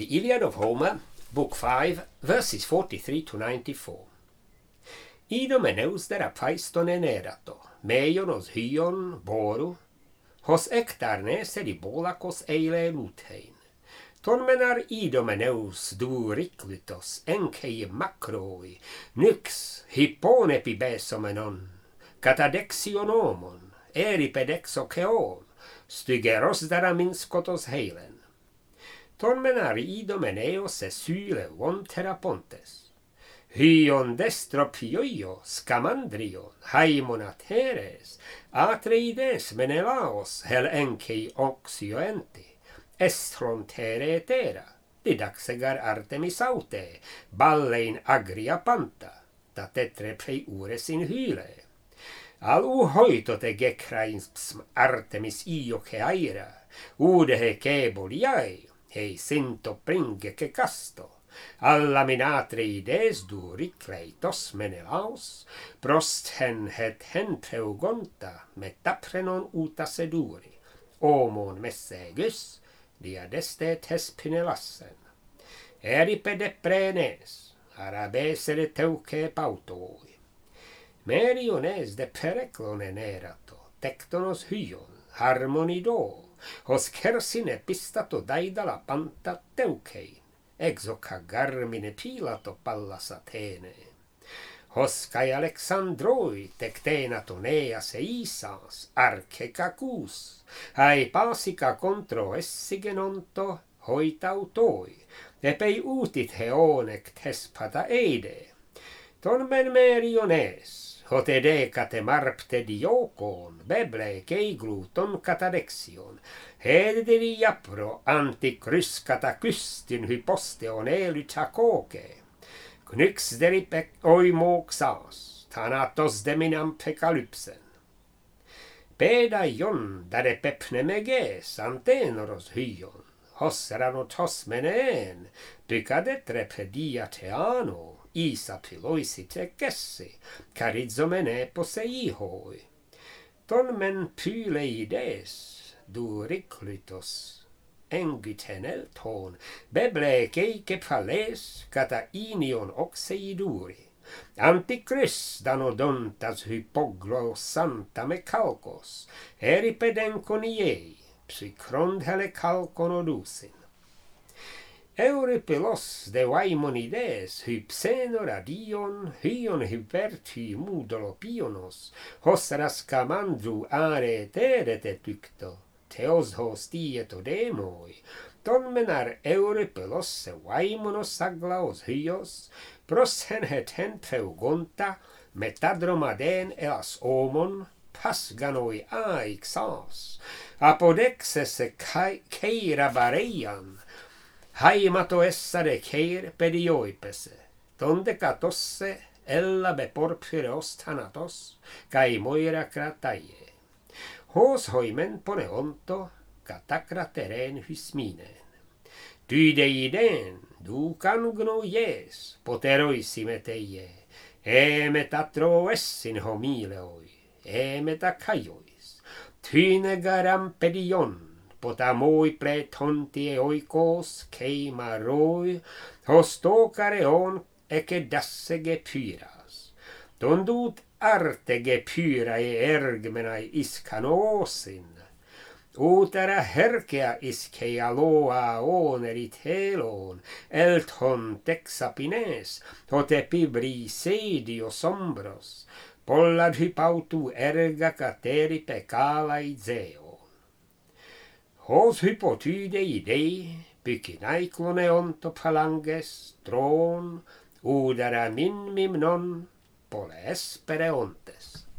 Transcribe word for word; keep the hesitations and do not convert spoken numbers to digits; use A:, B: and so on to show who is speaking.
A: The Iliad of Homer, Book five, verses forty-three to ninety-four. Idomeneus derapaiston enerato, meionos hyon boru, hos ektarnes eribolakos eile lutein. Ton menar Idomeneus du riklutos enkei makroi, nyx hipponepibesomenon, katadexionomon, eripedexokeon, stygeros daraminskotos heilen. Ton menar Idomeneos esyle von terapontes. Hyon destropioio scamandrion, haimonateres, atreides menelaos hel enkei oxioenti, estron tere etera, didaxegar artemisaute, ballein agria panta, ta tetre prei ures in hyle. Al uhoitote gekrainsm artemis io che aira, udehe keboliai, hei sinto pringe che casto, alla minatreides du ricleitos menelaus, prosthen het hen preugonta, metaprenon uta seduri, omon messegus, diadeste tespinelassen. Eripede prenes, arabesere teuce pautoi. Meriones de pereclon enerato, tectonos hyon, harmonido, hos kersin epistato daidala panta teucein, exoca garmine pilato pallas Athene. Hos kai Alexandroi tectenato neas eisas, arce cacus, ai pasica contro essigenonto hoitautoi, epei utit heonec tespata eide. Ton men meriones, hote decate marpte diokon, beble keigluton katadexion, hederi japro antikrys katakystin hyposteon elytakoke, knyx deripek oimoksas, thanatos deminam pekalypsen. Peda ion dare pepne meges antenoros hyon, hos ranotos meneen, pycadetre pedia teano, isa piloisite gessi, carizomene poseihoi. Ton men pyleides, du riclutos, engiten elton, beble keike pales, cata inion oxeiduri. Antichrys danodontas hypoglo santa me calcos, eripedencon iei, psicrond hele calcon odusin. Euripilos de Vaimonides hypsenor adion, hyon hyperti mudolopionos, hos rascamandru are terete tykto, teos hos dieto demoi, ton menar Euripilos se Vaimonos aglaos hyos, prosen het hen preugonta, metadromaden elas omon, pasganoi aixas, apodexes se keira bareian, haimato essere keir pedioipese, donde catosse ella beporpyreos thanatos, kai moira krataie. Hos hoimen poneonto, katakratereen hysminen. Tydeiden, ducan gnoies, poteroisimeteie, emetatro essin homileoi, emetakaiois, tynegaram pedion, potamoi pletontie oikos keimaroi, hos tokareon eke dassege pyras. Tondut artege pyrae ergmenai iskanoosin. Utera herkea iskei aloa onerit helon, elton texapines, hote pibri sedio sombros, pollad hypautu erga cateri pecalai zeo. Hos hypotydei, pykinaiklone onto phalanges, tron, udara min mimnon, pole espere ontes.